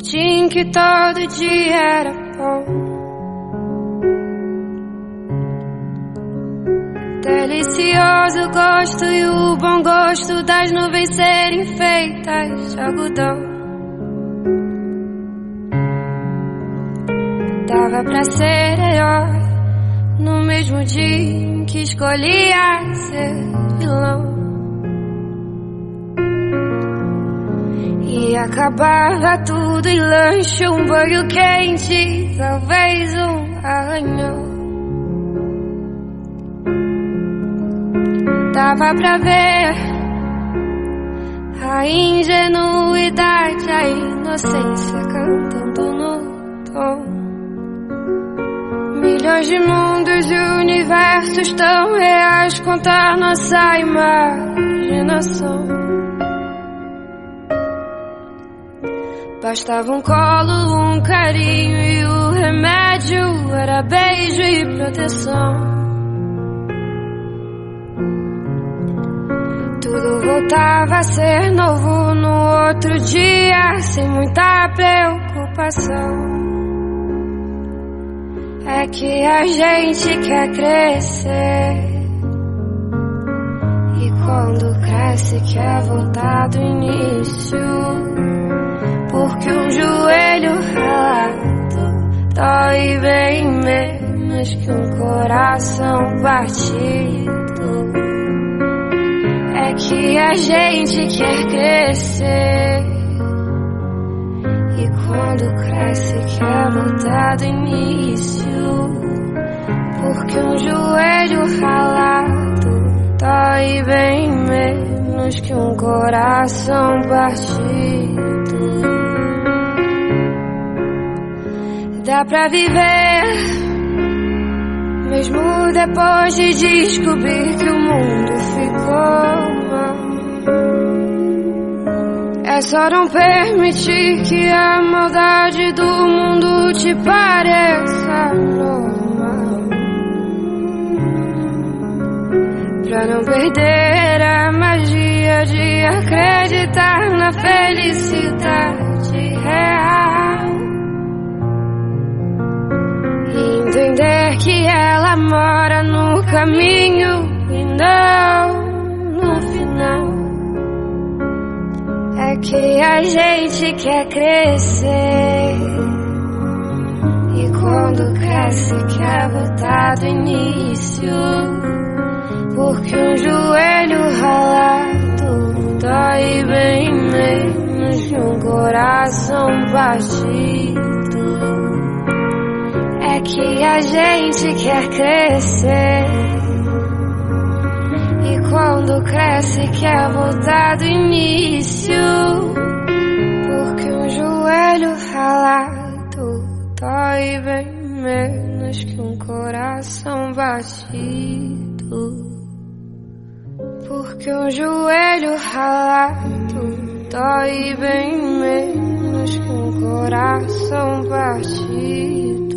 dia em que todo dia era bom. Delicioso gosto e o bom gosto das nuvens serem feitas de algodão. Dava pra ser herói no mesmo dia em que escolhia ser vilão. E acabava tudo em lanche, um banho quente, talvez um arranhão. Dava pra ver a ingenuidade, a inocência cantando no tom. Milhões de mundos e universos tão reais contra nossa imaginação. Bastava um colo, um carinho e o remédio era beijo e proteção. Tudo voltava a ser novo no outro dia, sem muita preocupação. É que a gente quer crescer, e quando cresce quer voltar do início. Porque um joelho ralado dói bem menos que um coração partido. É que a gente quer crescer, e quando cresce quer voltar do início. Porque um joelho ralado dói bem menos que um coração partido. Dá pra viver mesmo depois de descobrir que o mundo ficou mal. É só não permitir que a maldade do mundo te pareça normal, pra não perder a magia de acreditar na felicidade real. Entender que ela mora no caminho e não no final. É que a gente quer crescer, e quando cresce quer voltar do início. Porque um joelho ralado dói bem menos que um coração partido. É que a gente quer crescer, e quando cresce quer voltar do início. Porque um joelho ralado dói bem menos que um coração batido. Porque um joelho ralado dói bem menos que um coração batido.